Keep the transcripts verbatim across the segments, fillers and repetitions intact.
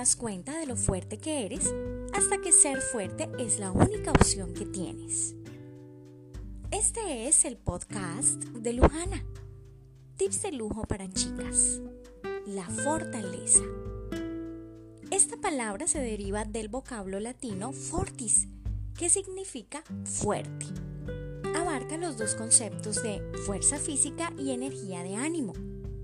das cuenta de lo fuerte que eres hasta que ser fuerte es la única opción que tienes. Este es el podcast de Lujana. Tips de lujo para chicas. La fortaleza. Esta palabra se deriva del vocablo latino fortis, que significa fuerte. Abarca los dos conceptos de fuerza física y energía de ánimo.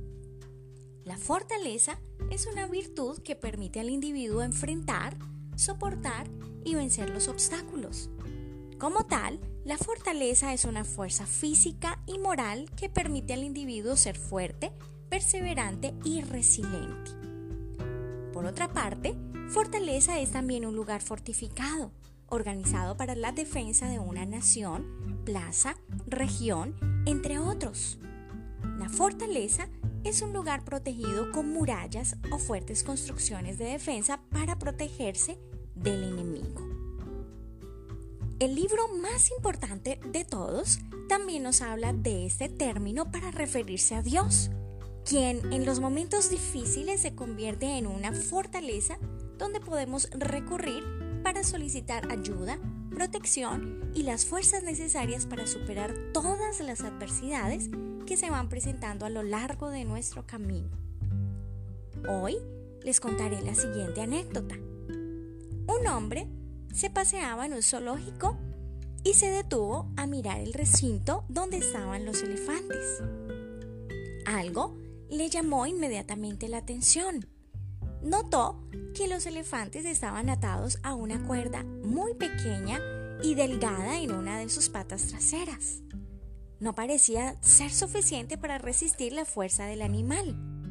La fortaleza es una virtud que permite al individuo enfrentar, soportar y vencer los obstáculos. Como tal, la fortaleza es una fuerza física y moral que permite al individuo ser fuerte, perseverante y resiliente. Por otra parte, fortaleza es también un lugar fortificado, organizado para la defensa de una nación, plaza, región, entre otros. La fortaleza es un lugar protegido con murallas o fuertes construcciones de defensa para protegerse del enemigo. El libro más importante de todos también nos habla de este término para referirse a Dios, quien en los momentos difíciles se convierte en una fortaleza donde podemos recurrir para solicitar ayuda, protección y las fuerzas necesarias para superar todas las adversidades que se van presentando a lo largo de nuestro camino. Hoy les contaré la siguiente anécdota. Un hombre se paseaba en un zoológico y se detuvo a mirar el recinto donde estaban los elefantes. Algo le llamó inmediatamente la atención. Notó que los elefantes estaban atados a una cuerda muy pequeña y delgada en una de sus patas traseras. No parecía ser suficiente para resistir la fuerza del animal.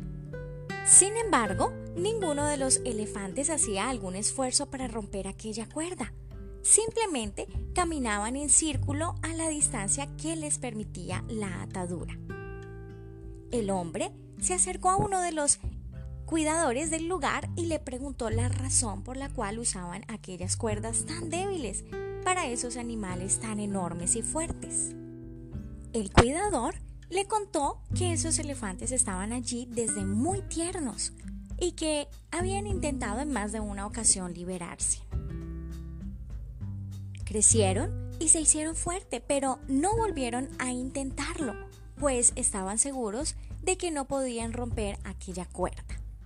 Sin embargo, ninguno de los elefantes hacía algún esfuerzo para romper aquella cuerda. Simplemente caminaban en círculo a la distancia que les permitía la atadura. El hombre se acercó a uno de los cuidadores del lugar y le preguntó la razón por la cual usaban aquellas cuerdas tan débiles para esos animales tan enormes y fuertes. El cuidador le contó que esos elefantes estaban allí desde muy tiernos y que habían intentado en más de una ocasión liberarse. Crecieron y se hicieron fuertes, pero no volvieron a intentarlo, pues estaban seguros de que no podían romper aquella cuerda.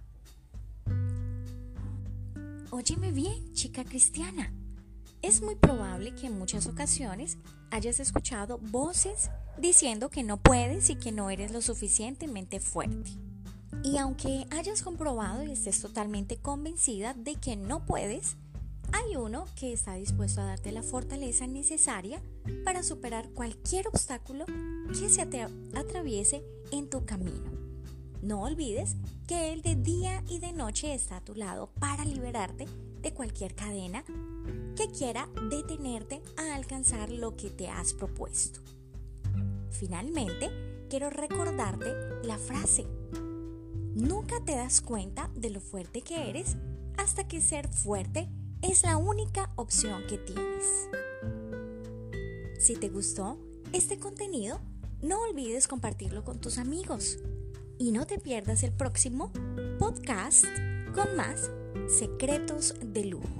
Óyeme bien, chica cristiana. Es muy probable que en muchas ocasiones hayas escuchado voces diciendo que no puedes y que no eres lo suficientemente fuerte. Y aunque hayas comprobado y estés totalmente convencida de que no puedes, hay uno que está dispuesto a darte la fortaleza necesaria para superar cualquier obstáculo que se te atraviese en tu camino. No olvides que Él de día y de noche está a tu lado para liberarte de cualquier cadena que quiera detenerte a alcanzar lo que te has propuesto. Finalmente, quiero recordarte la frase: nunca te das cuenta de lo fuerte que eres hasta que ser fuerte es la única opción que tienes. Si te gustó este contenido, no olvides compartirlo con tus amigos y no te pierdas el próximo podcast con más secretos de lujo.